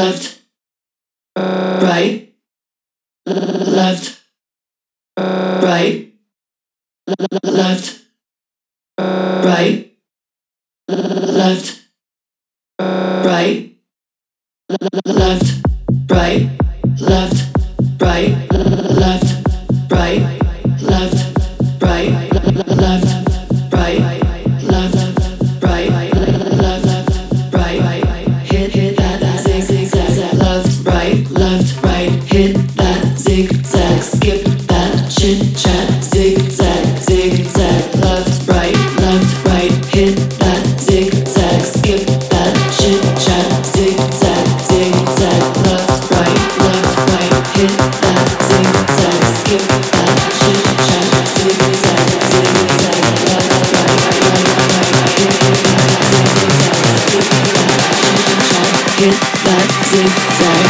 left, right, left, right, left, right, left, right, left, right, left, right, left, right, left, right, left, right, left, right, left, right, hit that zigzag, left, right, hit that zigzag, skip that chit chat, zigzag, left, right, hit that zigzag, skip that chit chat, zigzag, left, right, hit that zigzag, skip that chit chat, zigzag, left, right, hit that zigzag, skip that chit chat, hit that zigzag.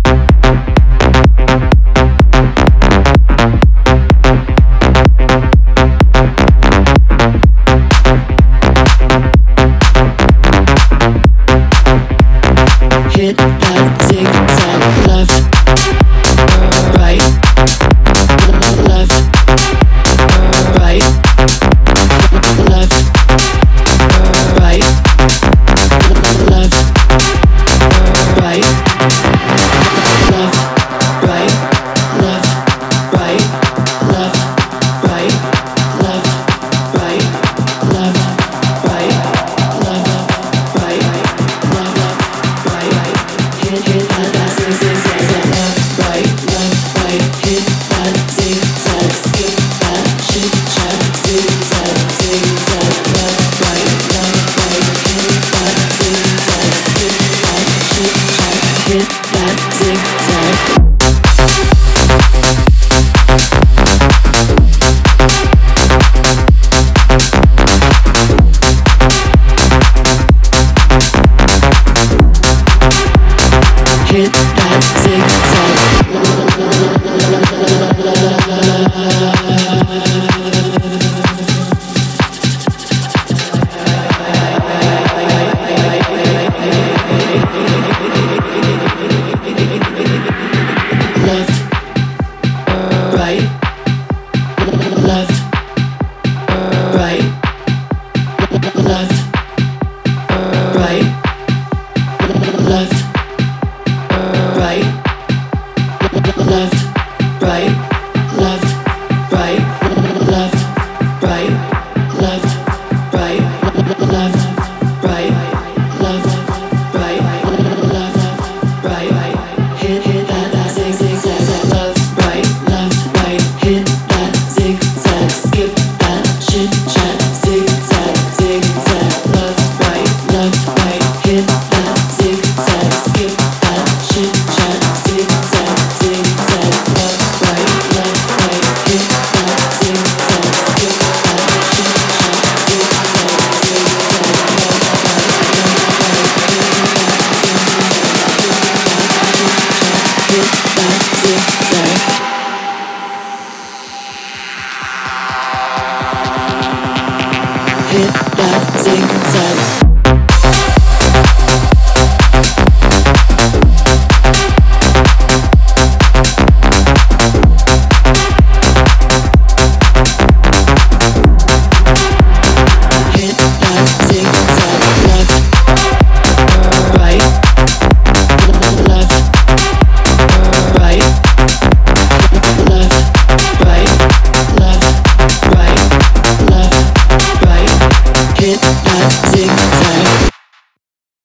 Hit that zigzag, left, right, left, right, left, right, left, right, left, right, left, right, left, right, left, right, left, right, left, right, left, right, hit that zigzag, left, right, hit that zigzag, skip that chit chat, zigzag, left, right, hit that zigzag, skip that chit chat, hit that zigzag. Hit that zigzag. Left, right, left, right, left, right, left, right, left, right, left, right, left, right, left, right, left, right, left, right, left, right, hit that zigzag, left, right, hit that zigzag, skip that chit chat, zigzag, left, right, hit that zigzag, skip that chit chat, zigzag, left, right, hit that zigzag, skip that chit chat, zigzag, hit that zigzag. Hit that zigzag. Hit that zigzag, left, right, left, right, left, right, left, right, left, right, hit that